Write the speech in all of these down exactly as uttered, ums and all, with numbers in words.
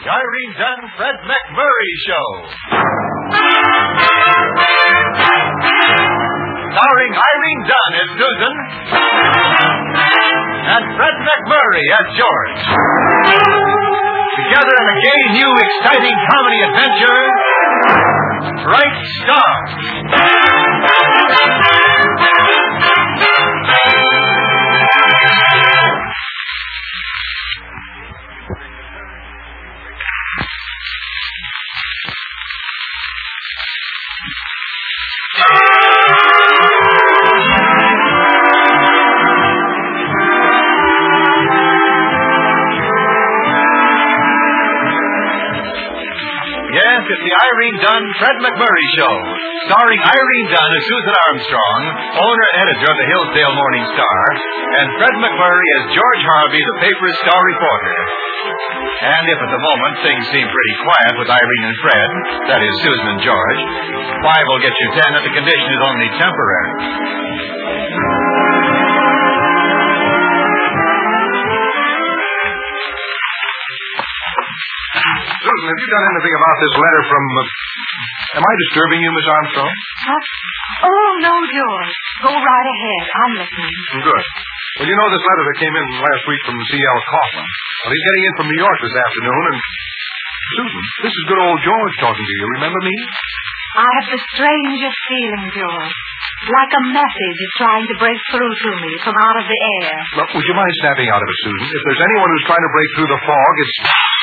The Irene Dunn, Fred McMurray Show. Starring Irene Dunn as Susan and Fred McMurray as George. Together in a gay, new, exciting comedy adventure, Bright Star. Yes, it's the Irene Dunn, Fred McMurray Show, starring Irene Dunn as Susan Armstrong, owner-editor of the Hillsdale Morning Star, and Fred McMurray as George Harvey, the paper's star reporter. And if at the moment things seem pretty quiet with Irene and Fred, that is, Susan and George, five will get you ten, and the condition is only temporary. Susan, have you done anything about this letter from... Uh, am I disturbing you, Miss Armstrong? Huh? Oh, no, George. Go right ahead. I'm listening. Good. Well, you know this letter that came in last week from C L Kaufman. Well, he's getting in from New York this afternoon, and... Susan, this is good old George talking to you. Remember me? I have the strangest feeling, George. Like a message is trying to break through to me from out of the air. Look, would you mind snapping out of it, Susan? If there's anyone who's trying to break through the fog, it's...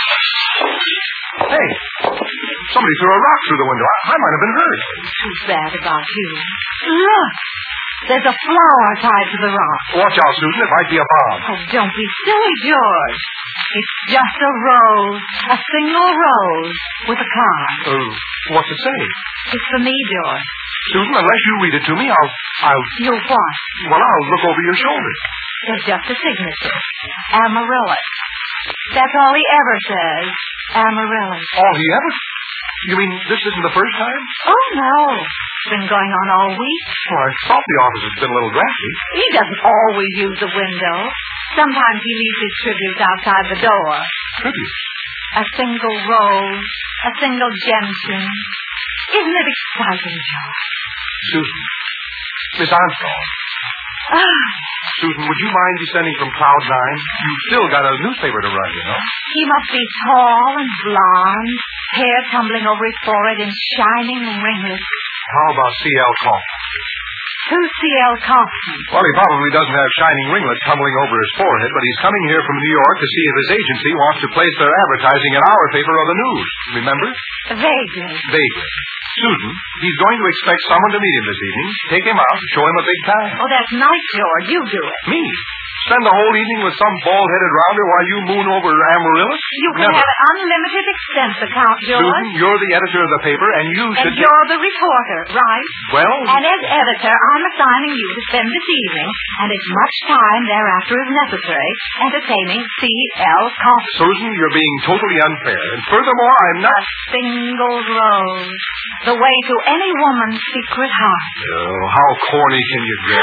Hey, somebody threw a rock through the window. I, I might have been hurt. Too bad about you. Look, there's a flower tied to the rock. Watch out, Susan. It might be a bomb. Oh, don't be silly, George. It's just a rose, a single rose, with a card. Uh, what's it say? It's for me, George. Susan, unless you read it to me, I'll... I'll... You'll what? Well, I'll look over your shoulder. There's just a signature. Amaryllis. That's all he ever says. Amaryllis. All he ever... You mean this isn't the first time? Oh, no. It's been going on all week. Well, I thought the office had been a little drafty. He doesn't always use the window. Sometimes he leaves his tributes outside the door. Tributes? A single rose, a single gentian. Isn't it exciting, George? Susan. Miss Armstrong. Ah. Susan, would you mind descending from Cloud Nine? You've still got a newspaper to run, you know. He must be tall and blonde, hair tumbling over his forehead and shining ringlets. How about C L Kaufman? Who's C L Kaufman? Well, he probably doesn't have shining ringlets tumbling over his forehead, but he's coming here from New York to see if his agency wants to place their advertising in our paper or the news. Remember? Vaguely. Vaguely. Susan, he's going to expect someone to meet him this evening. Take him out and show him a big time. Oh, that's nice, George. You do it. Me? Spend the whole evening with some bald-headed rounder while you moon over Amaryllis? You can Never. have an unlimited expense account, George. Susan, you're the editor of the paper, and you should... And you're the reporter, right? Well... And as editor, I'm assigning you to spend this evening, and as much time thereafter as necessary, entertaining C L Kaufman. Susan, you're being totally unfair. And furthermore, I'm not... A single rose. The way to any woman's secret heart. Oh, how corny can you get?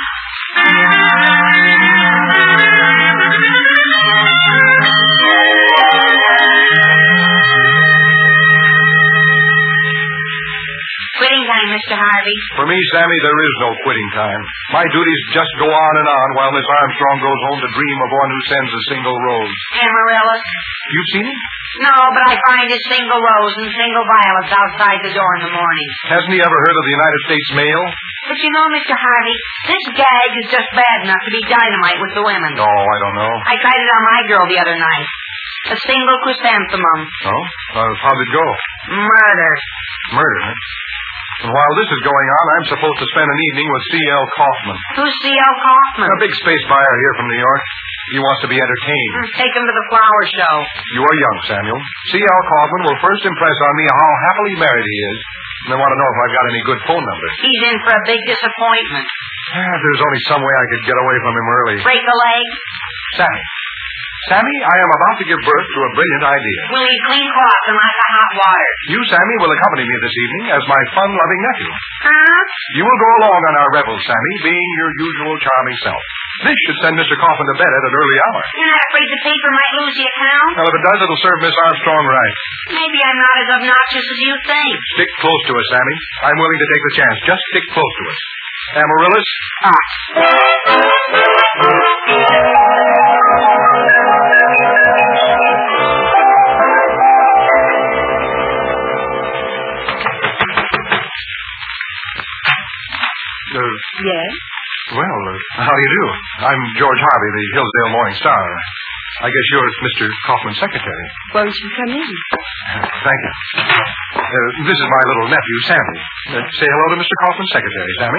Quitting time, Mister Harvey. For me, Sammy, there is no quitting time. My duties just go on and on while Miss Armstrong goes home to dream of one who sends a single rose. Amaryllis? You've seen him? No, but I find a single rose and single violets outside the door in the morning. Hasn't he ever heard of the United States mail? But you know, Mister Harvey, this gag is just bad enough to be dynamite with the women. No, I don't know. I tried it on my girl the other night. A single chrysanthemum. Oh? Uh, how'd it go? Murder. Murder, huh? And while this is going on, I'm supposed to spend an evening with C L Kaufman. Who's C L Kaufman? A big space buyer here from New York. He wants to be entertained. Take him to the flower show. You are young, Samuel. C L Kaufman will first impress on me how happily married he is. And I want to know if I've got any good phone numbers. He's in for a big disappointment. Ah, if there's only some way I could get away from him early. Break a leg? Sammy. Sammy, I am about to give birth to a brilliant idea. We'll eat clean cloth and like a hot water. You, Sammy, will accompany me this evening as my fun-loving nephew. Huh? You will go along on our revels, Sammy, being your usual charming self. This should send Mister Kaufman to bed at an early hour. You're not afraid the paper might lose the account? Well, if it does, it'll serve Miss Armstrong right. Maybe I'm not as obnoxious as you think. Stick close to us, Sammy. I'm willing to take the chance. Just stick close to us. Amaryllis? Ah. Uh, Yes? well, uh, how do you do? I'm George Harvey, the Hillsdale Morning Star. I guess you're Mister Kaufman's secretary. Won't you come in? Thank you. Uh, this is my little nephew, Sammy. Uh, say hello to Mister Kaufman's secretary, Sammy.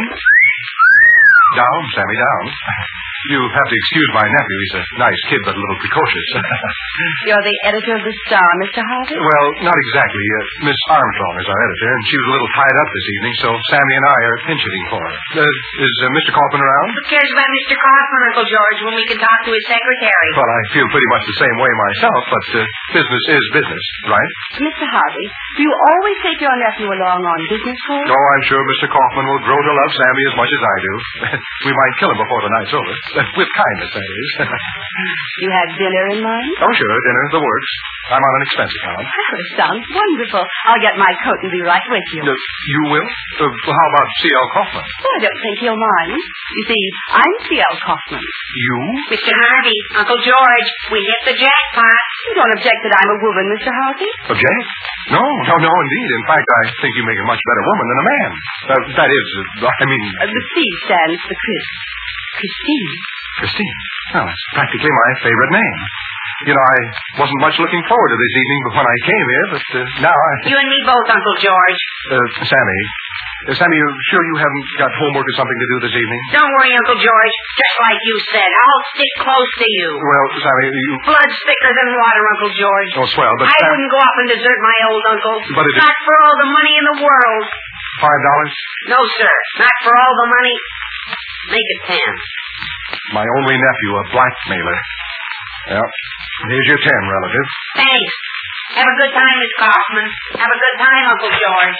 Down, Sammy, down. You have to excuse my nephew. He's a nice kid, but a little precocious. You're the editor of the Star, Mister Harvey? Well, not exactly. Uh, Miss Armstrong is our editor, and she was a little tied up this evening, so Sammy and I are pinch hitting for her. Uh, is uh, Mister Kaufman around? Who cares about Mister Kaufman, Uncle George, when we can talk to his secretary? Well, I feel pretty much the same way myself, but uh, business is business, right? Mister Harvey, do you always take your nephew along on business calls? Oh, I'm sure Mister Kaufman will grow to love Sammy as much as I do. We might kill him before the night's over. With kindness, that is. You had dinner in mind? Oh, sure, dinner, the works. I'm on an expense account. Oh, it sounds wonderful. I'll get my coat and be right with you. Uh, you will? Uh, how about C L Kaufman? Oh, I don't think he'll mind. You see, I'm C L Kaufman. You? Mister Harvey, Uncle George, we hit the jackpot. You don't object that I'm a woman, Mister Harvey? Object? No, no, no, indeed. In fact, I think you make a much better woman than a man. Uh, that is, uh, I mean... Uh, the C stands for Chris. Christine. Christine. Well, that's practically my favorite name. You know, I wasn't much looking forward to this evening when I came here, but uh, now I... You and me both, Uncle George. Uh, Sammy. Uh, Sammy, you sure you haven't got homework or something to do this evening? Don't worry, Uncle George. Just like you said, I'll stick close to you. Well, Sammy, you... Blood's thicker than water, Uncle George. Oh, swell, but... I Sam... wouldn't go off and desert my old uncle. But it... Not for all the money in the world. Five dollars? No, sir. Not for all the money. Make it ten. My only nephew, a blackmailer. Well, here's your ten, relative. Thanks. Have a good time, Miss Kaufman. Have a good time, Uncle George.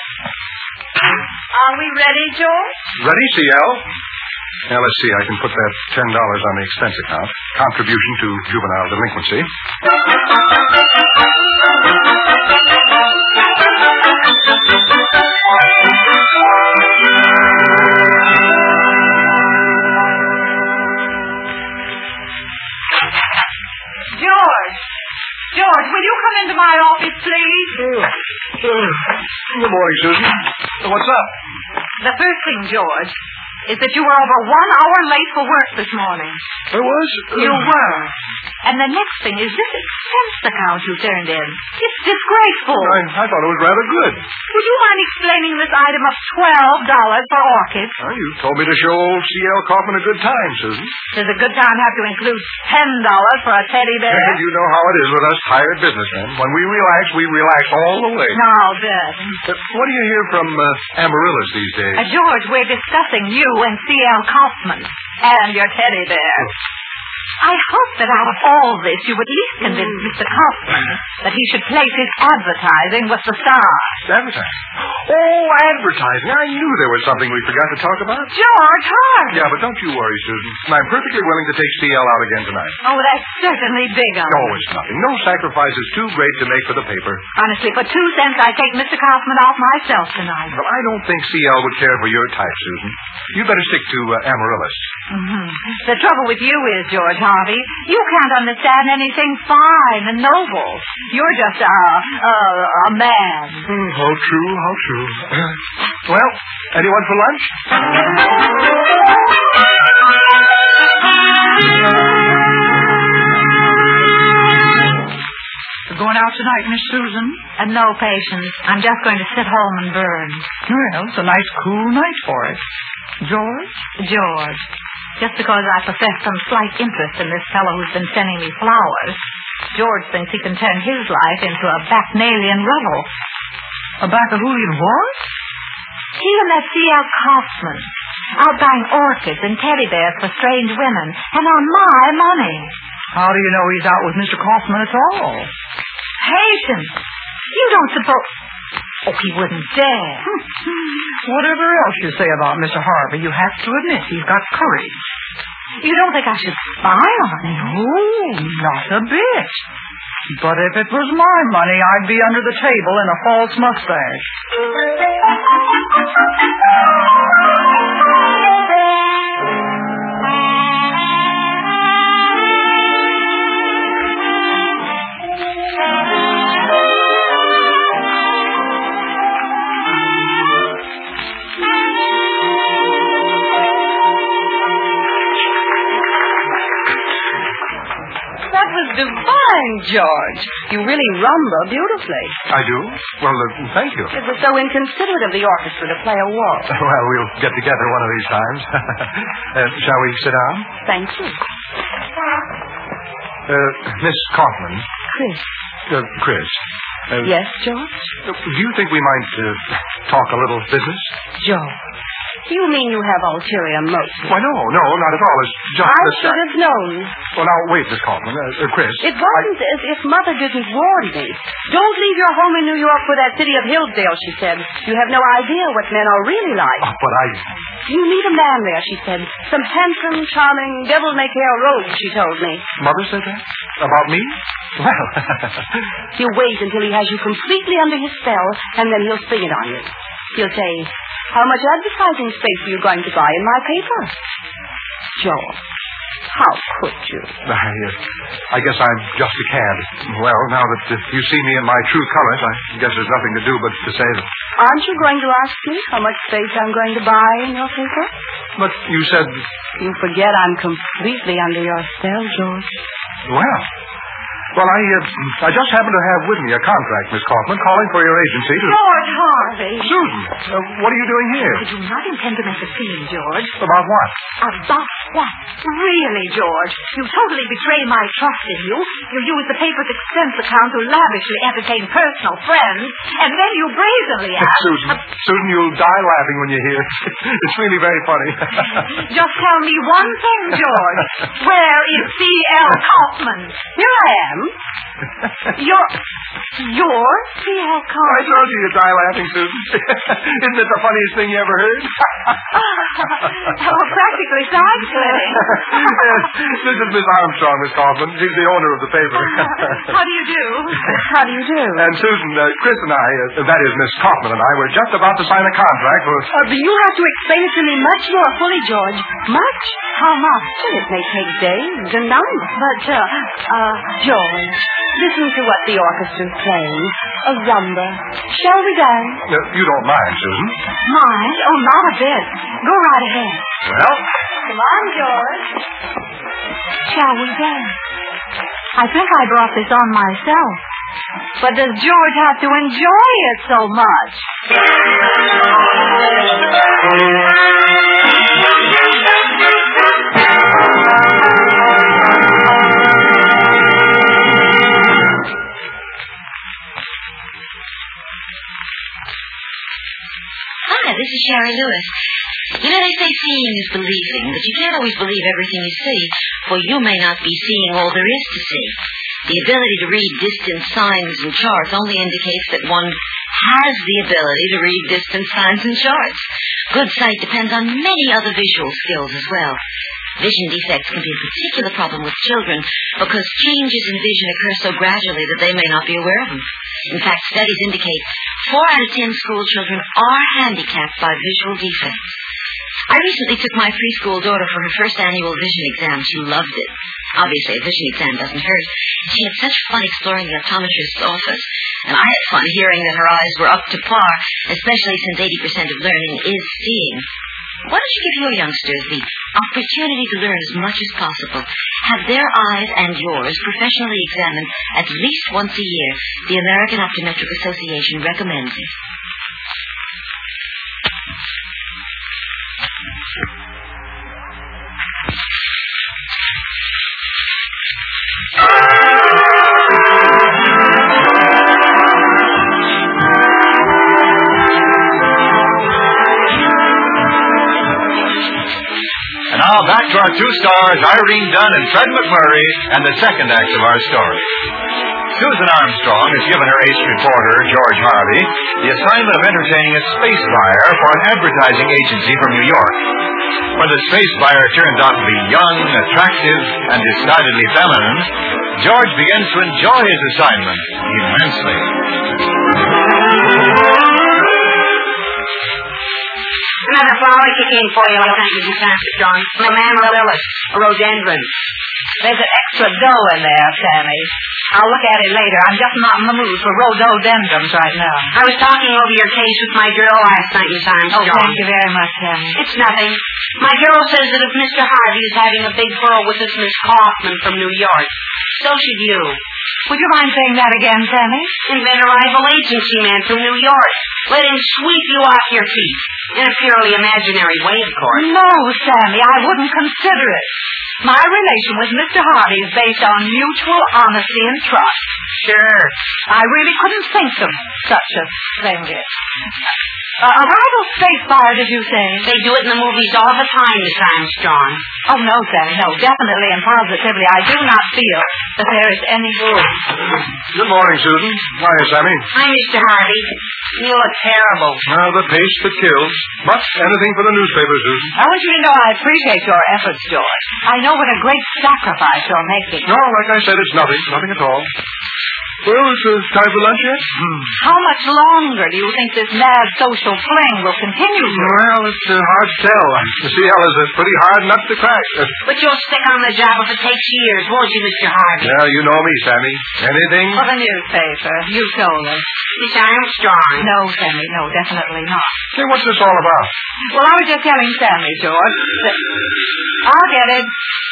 Are we ready, George? Ready, C L? Now, let's see. I can put that ten dollars on the expense account. Contribution to juvenile delinquency. George! George, will you come into my office, please? Uh, uh, good morning, Susan. What's up? The first thing, George, is that you were over one hour late for work this morning. I was? You were. And the next thing is this expense account you turned in. It's disgraceful. I, I thought it was rather good. Would you mind explaining this item of twelve dollars for orchids? Well, you told me to show old C L Kaufman a good time, Susan. Does a good time have to include ten dollars for a teddy bear? You know how it is with us hired businessmen. When we relax, we relax all the way. Now, then. Uh, what do you hear from uh, Amaryllis these days? Uh, George, we're discussing you and C L Kaufman and your teddy bear. I hope that out of all this you would at least convince Mister Kaufman that he should place his advertising with the Star. Advertising? Oh, advertising. I knew there was something we forgot to talk about. George Harvey! Yeah, but don't you worry, Susan. I'm perfectly willing to take C L out again tonight. Oh, that's certainly big of No, you. it's nothing. No sacrifice is too great to make for the paper. Honestly, for two cents, I'd take Mister Kaufman off myself tonight. Well, I don't think C L would care for your type, Susan. You'd better stick to uh, Amaryllis. Mm-hmm. The trouble with you is, George Harvey, you can't understand anything fine and noble. You're just a, a, a man. Mm, how true, how true. Well, anyone for lunch? You're going out tonight, Miss Susan? Uh, no, Patience. I'm just going to sit home and burn. Well, it's a nice cool night for it. George? George, just because I possess some slight interest in this fellow who's been sending me flowers, George thinks he can turn his life into a bacchanalian revel. A bacchanalian what? He and that C L Kaufman out buying orchids and teddy bears for strange women, and on my money. How do you know he's out with Mister Kaufman at all? Patience! You don't suppose... Oh, he wouldn't dare. Whatever else you say about Mister Harvey, you have to admit he's got courage. You don't think I should spy on you? No, not a bit. But if it was my money, I'd be under the table in a false mustache. Divine, George. You really rumba beautifully. I do? Well, uh, thank you. It was so inconsiderate of the orchestra to play a waltz. Well, we'll get together one of these times. uh, shall we sit down? Thank you. Uh, Miss Kaufman. Chris. Uh, Chris. Uh, Yes, George? uh, do you think we might uh, talk a little business? George. You mean you have ulterior motives? Why, no, no, not at all. It's just I that... should have known. Well, now, wait, Miss Kaufman. Uh, uh, Chris. It wasn't as if Mother didn't warn me. Don't leave your home in New York for that city of Hillsdale, she said. You have no idea what men are really like. Oh, but I... You meet a man there, she said. Some handsome, charming, devil-may-care rogue, she told me. Mother said that? About me? Well... You wait until he has you completely under his spell, and then he'll spring it on you. He'll say, how much advertising space are you going to buy in my paper? Joe, how could you? I, uh, I guess I'm just a cad. Well, now that uh, you see me in my true colors, I guess there's nothing to do but to say that... Aren't you going to ask me how much space I'm going to buy in your paper? But you said... You forget I'm completely under your spell, George. Well... Well, I uh, I just happen to have with me a contract, Miss Kaufman, calling for your agency to... George Harvey. Susan, uh, what are you doing here? I do not intend to make a scene, George. About what? About what? Really, George? You totally betray my trust in you. You use the paper's expense account to lavishly entertain personal friends, and then you brazenly ask... Susan, uh, Susan, you'll die laughing when you hear it. It's really very funny. Just tell me one thing, George. Where is C L Kaufman? Here I am. You're... You're C L I Kaufman? told you you'd die laughing, Susan. Isn't it the funniest thing you ever heard? Oh, practically side-splitting. Yes, this is Miss Armstrong, Miss Kaufman. She's the owner of the paper. How do you do? How do you do? And Susan, uh, Chris and I, uh, that is Miss Kaufman and I, were just about to sign a contract for... Uh, but you have to explain it to me much more fully, George. Much? How much? Well, it may take days and nights. But, uh, uh, George, listen to what the orchestra's playing. A rumba. Shall we dance? Uh, you don't mind, Susan? Mind? Oh, not a bit. Go right ahead. Well... Come on, George. Shall we dance? I think I brought this on myself. But does George have to enjoy it so much? Hi, this is Sherry Lewis. You know, they say seeing is believing, but you can't always believe everything you see, for you may not be seeing all there is to see. The ability to read distant signs and charts only indicates that one has the ability to read distant signs and charts. Good sight depends on many other visual skills as well. Vision defects can be a particular problem with children because changes in vision occur so gradually that they may not be aware of them. In fact, studies indicate four out of ten school children are handicapped by visual defects. I recently took my preschool daughter for her first annual vision exam. She loved it. Obviously, a vision exam doesn't hurt. She had such fun exploring the optometrist's office, and I had fun hearing that her eyes were up to par, especially since eighty percent of learning is seeing. Why don't you give your youngsters the opportunity to learn as much as possible? Have their eyes and yours professionally examined at least once a year. The American Optometric Association recommends it. And now back to our two stars, Irene Dunn and Fred McMurray, and the second act of our story. Susan Armstrong has given her ace reporter, George Harvey, the assignment of entertaining a space buyer for an advertising agency from New York. When the space buyer turns out to be young, attractive, and decidedly feminine, George begins to enjoy his assignment immensely. Another flower kicking for you, thank you, Mister Armstrong. From amaryllis, a rhododendron. There's an extra dough in there, Sammy. I'll look at it later. I'm just not in the mood for rhododendrons right now. I was talking over your case with my girl last night, Miss Armstrong. Oh, thank you very much, Sammy. It's nothing. My girl says that if Mister Harvey is having a big quarrel with this Miss Kaufman from New York, so should you. Would you mind saying that again, Sammy? Invent a rival agency man from New York. Let him sweep you off your feet. In a purely imaginary way, of course. No, Sammy, I wouldn't consider it. My relation with Mister Harvey is based on mutual honesty and trust. Sure. I really couldn't think of such a thing. Uh, a rival space buyer, did you say? They do it in the movies all the time, Miss Armstrong. Oh, no, Sammy, no. Definitely and positively, I do not feel that there is any room. Good morning, Susan. Hiya, Sammy. Hi, Mister Harvey. You look terrible. Uh, the pace that kills. But anything for the newspaper, Susan. I want you to know I appreciate your efforts, George. I know what a great sacrifice you're making. No, like I said, it's nothing. Nothing at all. Well, it's uh, time for lunch yet? Hmm. How much longer do you think this mad social fling will continue? Well, it's uh, hard to tell. The C L is a pretty hard nut to crack. Uh, but you'll stick on the job if it takes years, won't you, Mister Harvey? Yeah, you know me, Sammy. Anything? For the newspaper. You told us. Miss Armstrong. No, Sammy, no, definitely not. Hey, what's this all about? Well, I was just telling Sammy, George, that... I'll get it.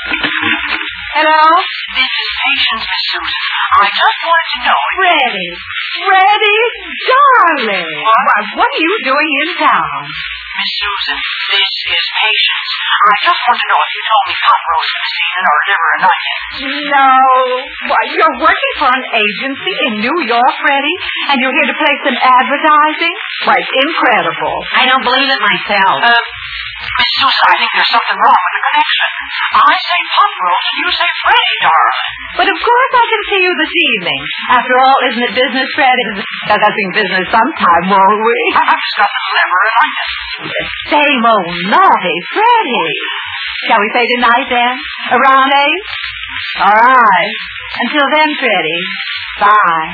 Hello? This is Patience, Miss Susan. I just wanted to know... Freddie. Freddie, darling. What? Why, what are you doing in town? Miss Susan, this is Patience. I just want to know if you told me pot roast this evening or liver and onion. No. Why, you're working for an agency in New York, Freddie, and you're here to play some advertising? Why, it's incredible. I don't believe it myself. Uh, Miss Susan, I think there's something wrong with the connection. I say pot roast and you say Freddie, darling. But of course I can see you this evening. After all, isn't it business, Freddie? Discussing business sometime, won't we? I'm discussing liver and onion. The same old naughty Freddie. Shall we say goodnight then? Around eight? All right. Until then, Freddie. Bye.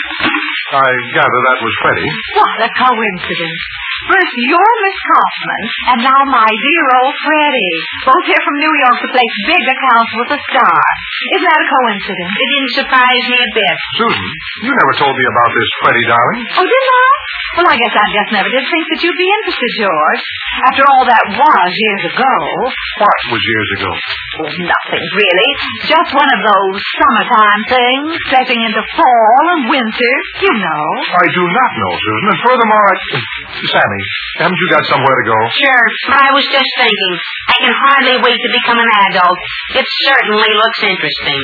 I gather that was Freddie. What a coincidence. First you're Miss Kaufman, and now my dear old Freddie. Both here from New York to place big accounts with a star. Isn't that a coincidence? It didn't surprise me a bit. Susan, you never told me about this Freddie, darling. Oh, didn't I? Well, I guess I just never did think that you'd be interested, George. After all, that was years ago. What was years ago? Well, nothing, really. Just one of those summertime things, stepping into fall and winter, you know. I do not know, Susan. And furthermore, I... Sammy, haven't you got somewhere to go? Sure, but I was just thinking. I can hardly wait to become an adult. It certainly looks interesting.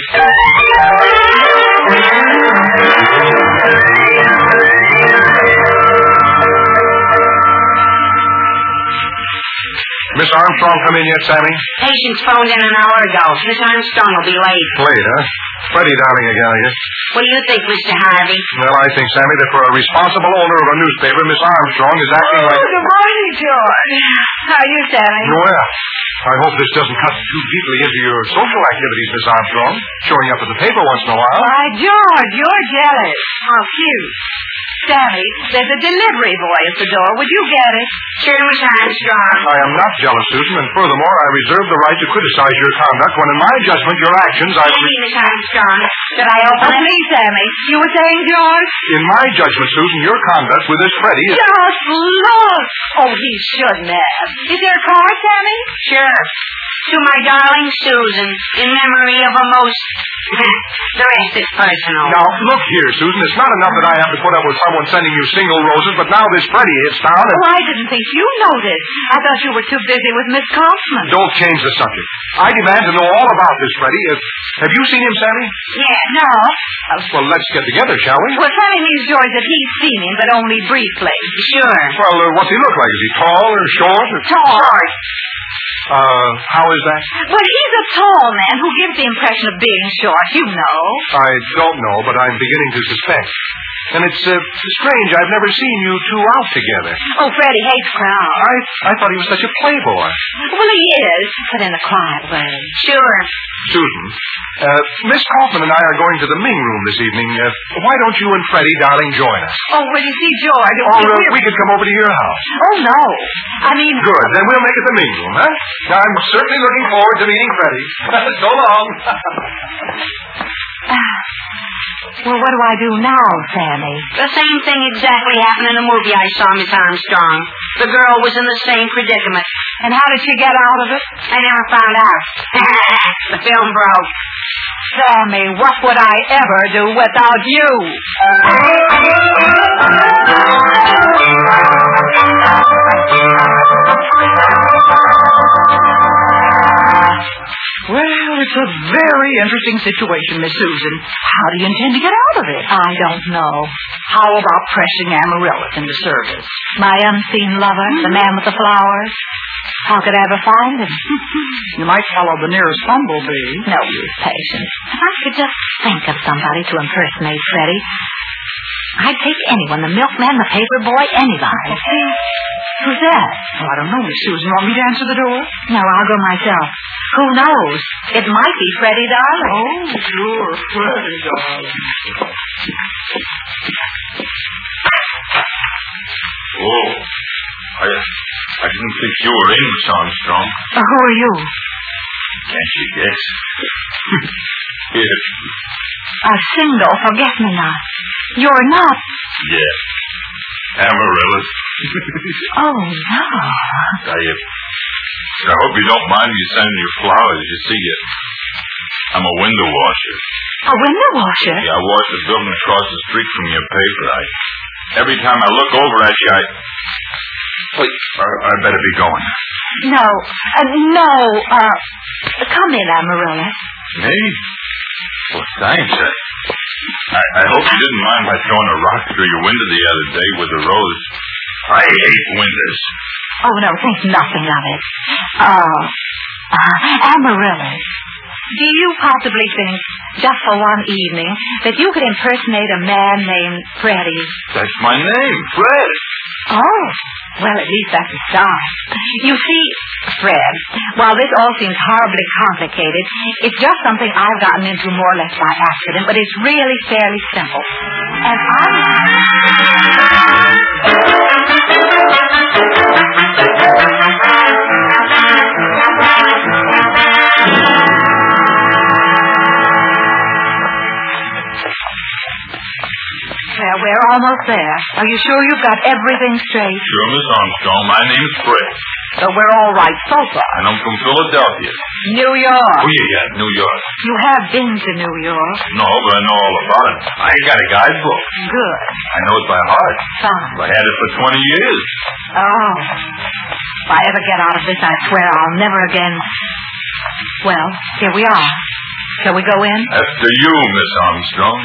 Miss Armstrong come in yet, Sammy? Patience phoned in an hour ago. Miss Armstrong will be late. Late, huh? Freddie, darling, again, I guess. What do you think, Mister Harvey? Well, I think, Sammy, that for a responsible owner of a newspaper, Miss Armstrong is acting oh, like... Good morning, George. How are you, Sammy? Well, I hope this doesn't cut too deeply into your social activities, Miss Armstrong. Showing up at the paper once in a while. Why, George, you're jealous. How cute. Sammy, there's a delivery boy at the door. Would you get it? Sure, Miss Armstrong. I am not jealous, Susan, and furthermore, I reserve the right to criticize your conduct when, in my judgment, your actions are... Maybe, Miss Armstrong. Should I open Oh, it? please, Sammy. You were saying, George? In my judgment, Susan, your conduct with this Freddie is... Just look. Oh, he shouldn't have. Is there a card, Sammy? Sure. To my darling Susan, in memory of a most... the rest is personal. Now, look here, Susan. It's not enough that I have to put up with someone sending you single roses, but now this Freddie hits town and... Oh, I didn't think you noticed. I thought you were too busy with Miss Kaufman. Don't change the subject. I demand to know all about this Freddie. Uh, have you seen him, Sammy? Yeah, no. Well, let's get together, shall we? Well, Sammy means, George, that he's seen him, but only briefly. Sure. Well, uh, what's he look like? Is he tall or short? Or... Tall. Uh, how is that? Well, he's a tall man who gives the impression of being short, you know. I don't know, but I'm beginning to suspect. And it's uh, strange. I've never seen you two out together. Oh, Freddie hates crowds. I I thought he was such a playboy. Well, he is, but in a quiet way. Sure. Susan, uh, Miss Kaufman and I are going to the Ming Room this evening. Uh, why don't you and Freddie, darling, join us? Oh, well, you see, George... Or uh, we could come over to your house. Oh, no. I mean... Good. Then we'll make it the Ming Room, huh? I'm certainly looking forward to meeting Freddie. So long. Well, what do I do now, Sammy? The same thing exactly happened in the movie I saw, Miss Armstrong. The girl was in the same predicament. And how did she get out of it? I never found out. The film broke. Sammy, what would I ever do without you? Well, it's a very interesting situation, Miss Susan. How do you intend to get out of it? I don't know. How about pressing Amaryllis into service? My unseen lover, the man with the flowers. How could I ever find him? You might follow the nearest bumblebee. No use, Patience. If I could just think of somebody to impersonate Freddie, I'd take anyone, the milkman, the paper boy, anybody. Who's that? Oh, I don't know, Miss Susan. Want me to answer the door? No, I'll go myself. Who knows? It might be Freddie Darling. Oh, sure, Freddie Darling. Oh, I, I didn't think you were in, Miss Armstrong. Uh, who are you? Can't you guess? Yes. A single forget-me-not. You're not... Yes. Amaryllis. Oh, no. I, uh, I hope you don't mind me sending you flowers. You see, uh, I'm a window washer. A window washer? Yeah, I wash the building across the street from your paper. I, every time I look over at you, I... Wait, I, I better be going. No. Uh, no. Uh, come in, Amaryllis. Me? Well, thanks. I, I, I hope you didn't mind my throwing a rock through your window the other day with a rose. I hate windows. Oh, no, think nothing of it. Oh, uh, Amaryllis, do you possibly think, just for one evening, that you could impersonate a man named Freddie? That's my name, Fred. Oh, well, at least that's a start. You see, Fred, while this all seems horribly complicated, it's just something I've gotten into more or less by accident, but it's really fairly simple. And I... Well, we're almost there. Are you sure you've got everything straight? Sure, Miss Armstrong. My name's Fred. So we're all right so far. And I'm from Philadelphia. New York. Oh, yeah, yeah, New York. You have been to New York. No, but I know all about it. I got a guidebook. Good. I know it by heart. Fine. I had it for twenty years. Oh. If I ever get out of this, I swear I'll never again... Well, here we are. Shall we go in? After you, Miss Armstrong.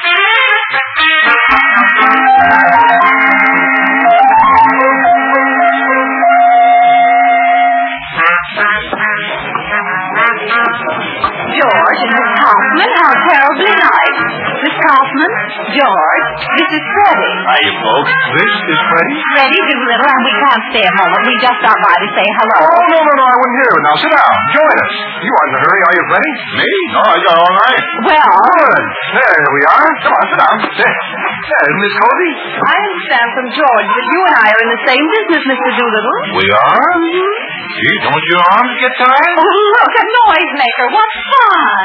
George and Miss Kaufman, how terribly nice. Miss Kaufman, George, this is Freddie. Hiya, folks. This is Freddie? Freddie Doolittle, and we can't stay a moment. We just stopped by to say hello. Oh, no, no, no, I wouldn't hear it. Now, sit down. Join us. You aren't in a hurry, are you, Freddie? Me? No, I got all night. Well, Good. There we are. Come on, sit down. There. There, isn't this cozy? I understand from George that you and I are in the same business, Mister Doolittle. We are? Gee, don't your arms get tired? oh, look, a noisemaker. What fun.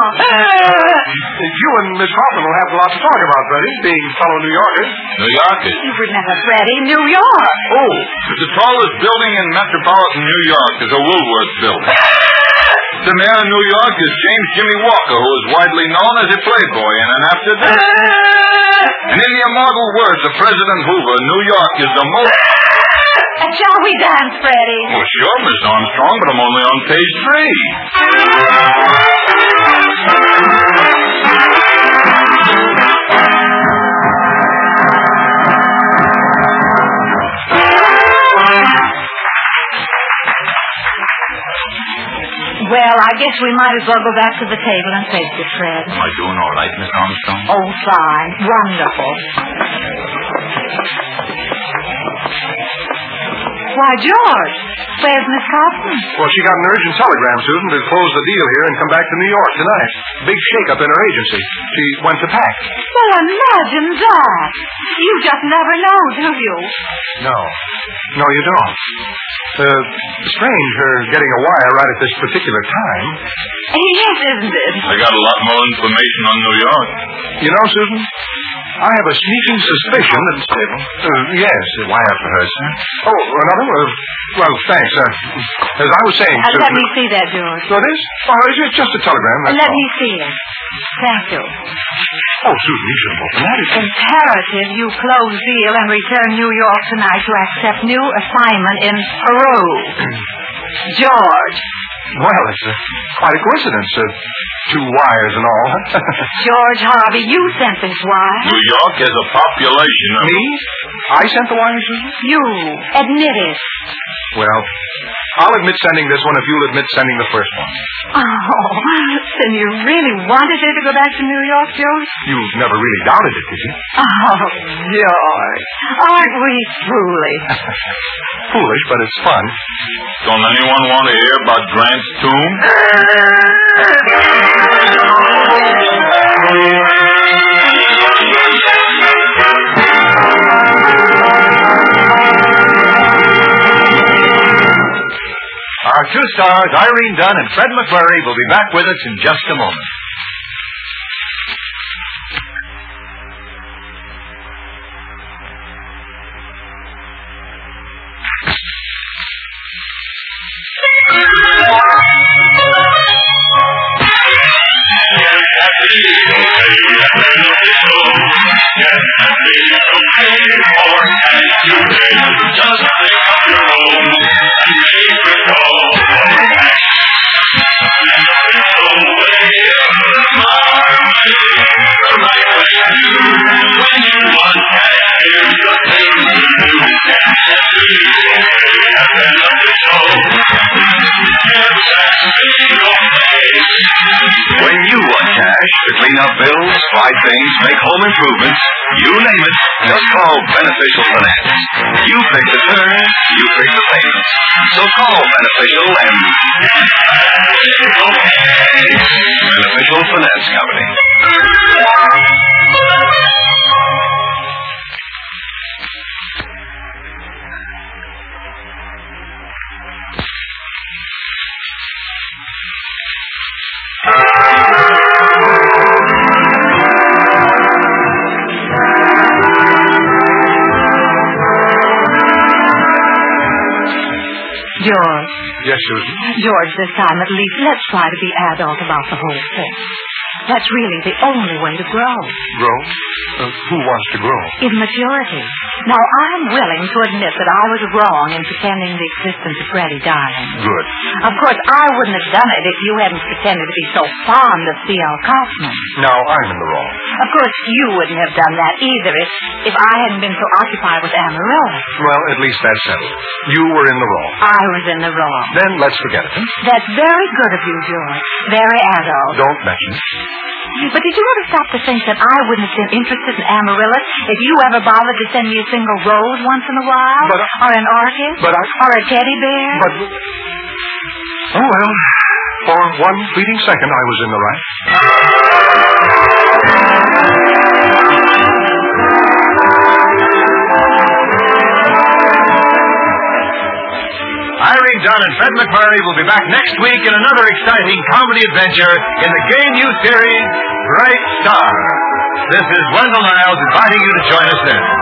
You and Miss Kaufman will have a lot to talk about, Freddie, being fellow New Yorkers. New Yorkers. You remember Freddie, New York. Oh, the tallest building in metropolitan New York is a Woolworth building. The mayor of New York is James Jimmy Walker, who is widely known as a playboy. And then after that... And in the immortal words of President Hoover, New York is the most... And shall we dance, Freddie? Well, sure, Miss Armstrong, but I'm only on page three. guess we might as well go back to the table and face it, Fred. Am I doing all right, Miss Armstrong? Oh, fine. Wonderful. Why, George, where's Miss Kaufman? Well, she got an urgent telegram, Susan, to close the deal here and come back to New York tonight. Big shake-up in her agency. She went to pack. Well, imagine that. You just never know, do you? No. No, you don't. Uh, strange, her getting a wire right at this particular time. Yes, isn't it? I got a lot more information on New York. You know, Susan, I have a sneaking suspicion that... Uh, yes, a wire for her, sir. Oh, another? Uh, well, thanks. Uh, as I was saying, Uh, Susan... let me see that, George. So this? Oh, it's just a telegram, that's Let all. me see it. Thank you. Oh, Susan, you shouldn't open that. It's... Imperative you close deal and return New York tonight to accept new assignment in Peru. George. Well, it's uh, quite a coincidence. Uh, two wires and all. George Harvey, you sent this wire. New York has a population of... Me? I sent the wire, Susan? You. Admit it. Well, I'll admit sending this one if you'll admit sending the first one. Oh, then you really wanted her to go back to New York, George? You never really doubted it, did you? Oh, George. Aren't we foolish? Foolish, but it's fun. Don't anyone want to hear about Grant's tomb? Our two stars, Irene Dunn and Fred McMurray, will be back with us in just a moment. When you want cash to clean up bills, buy things, make home improvements, you name it, just call Beneficial Finance. You pick the term, you pick the payments. So call Beneficial and... Beneficial Finance Company. George. Yes, Susan? George, this time at least, let's try to be adult about the whole thing. That's really the only way to grow. Grow? Uh, who wants to grow? In maturity. Now, I'm willing to admit that I was wrong in pretending the existence of Freddie dying. Good. Of course, I wouldn't have done it if you hadn't pretended to be so fond of C L Kaufman. Now I'm in the wrong. Of course, you wouldn't have done that either if, if I hadn't been so occupied with Amarilla. Well, at least that's settled. You were in the wrong. I was in the wrong. Then let's forget it. Huh? That's very good of you, George. Very adult. Don't mention it. But did you ever stop to think that I wouldn't have been interested in Amaryllis if you ever bothered to send me a single rose once in a while? But I... Or an orchid? But I... Or a teddy bear? But... Oh, well, for one fleeting second I was in the right. Irene Dunn and Fred McMurray will be back next week in another exciting comedy adventure in the gay new series, Bright Star. This is Wendell Niles inviting you to join us then.